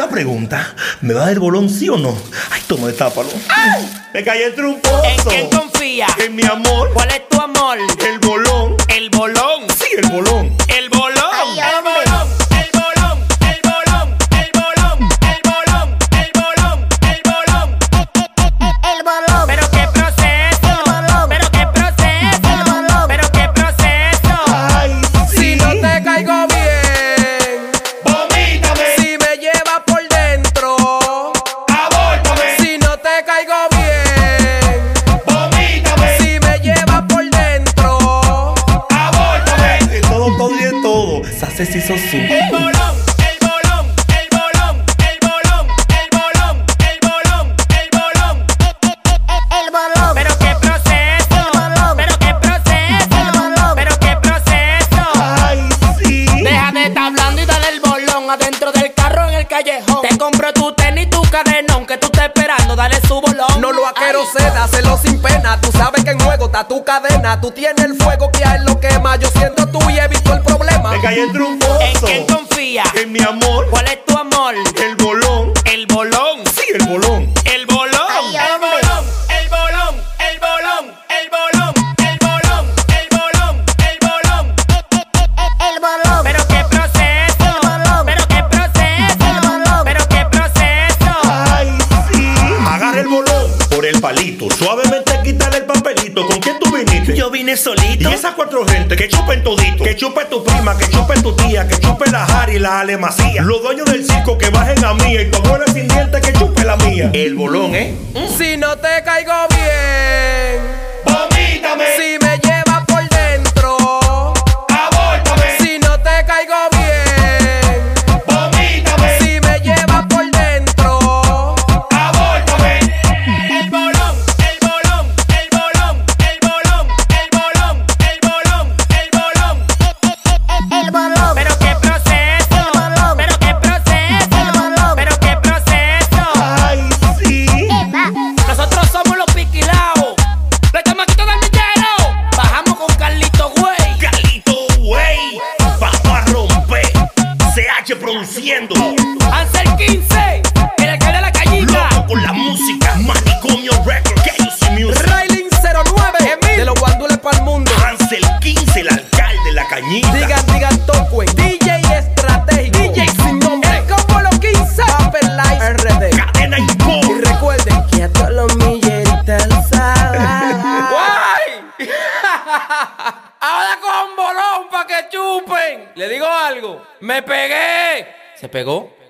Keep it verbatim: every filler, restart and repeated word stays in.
Una pregunta, ¿me va a dar el bolón sí o no? Ay, toma, destápalo. ¡Ay! Me caí entre un pozo. ¿En quién confía? En mi amor. ¿Cuál es tu amor? El bolón. El bolón. Sí, el bolón. El bolón. Ay, El hombre. bolón. El bolón. El bolón. El bolón. El bolón. El bolón. El bolón. El bolón. Pero qué proceso. El bolón. Pero qué proceso. El bolón. Pero qué proceso. Ay, sí. Si no te caigo bien, Vomítame. si me llevas por dentro, Abórtame. si no te caigo bien, Vomítame. si me llevas por dentro, Abórtame. De todo, todo y de todo. Sase si sos su. El bolón. El bolón. El bolón. El bolón. El bolón. El bolón. El bolón. El bolón. Pero qué proceso. El bolón. Pero qué proceso. El bolón. Pero qué proceso. Ay, sí. Deja de estar hablando y dale el bolón adentro del carro en el callejón. Te compro tu tenis, tu cadenón, que tú estás esperando, dale su bolón. no lo aquero seda, hacerlo sin pena. Tú sabes que en juego está tu cadena. Tú tienes el fuego que a él lo quema. Yo siento tú y he visto el problema. Me caí entre un ¿En pozo. quién confía? En mi amor. ¿Cuál es tu amor? El bolón. El bolón. Sí, el bolón. El bolón. Ay, El hombre. bolón. El bolón. El bolón. El bolón. El bolón. El bolón. El bolón. El bolón. Pero qué proceso. El bolón. Pero qué proceso. El bolón. Pero qué proceso. Ay, sí. Agarra el bolón por el palito. Suavemente quítale el papelito. ¿Con quién tú viniste? Yo vine solito. Y esas cuatro gente que chupen todito. Que chupe tu prima, que chupe tu tía, que chupe la Jari y la Alemacía. Los dueños del circo que bajen a mí. Y tu abuela sin dientes que chupe la mía. El bolón, ¿eh? Si no te caigo bien, Vomítame. si me llevas por dentro, Abórtame. si no te caigo bien, Vomítame. si me llevas por dentro, Abórtame. El bolón, el bolón, el bolón, el bolón, el bolón, el bolón, el bolón. El bolón. Pero qué proceso. El bolón. Pero qué proceso. El bolón. Pero qué proceso. Ay, sí. Nosotros somos los piquilaos. Le chamaquitos del millero. Bajamos con Carlito Güey. Carlito, güey. Vamos a romper. C H produciendo. Ansel quince. El alcalde de la callita. Loco con la música. Manicomio Record. K U C Music. Railing cero nueve, Emil. de los guandules para el mundo. Hansel quince, el alcalde de la cañita. Digan, digan, Tocue, D J estratégico, D J sin nombre, el combo los quince, Paper Life R D. Cadena Y Import. recuerden que a todos los milleritas lo saben. ¡Guay! Ahora con bolón pa' que chupen. Le digo algo. Me pegué. ¿Se pegó?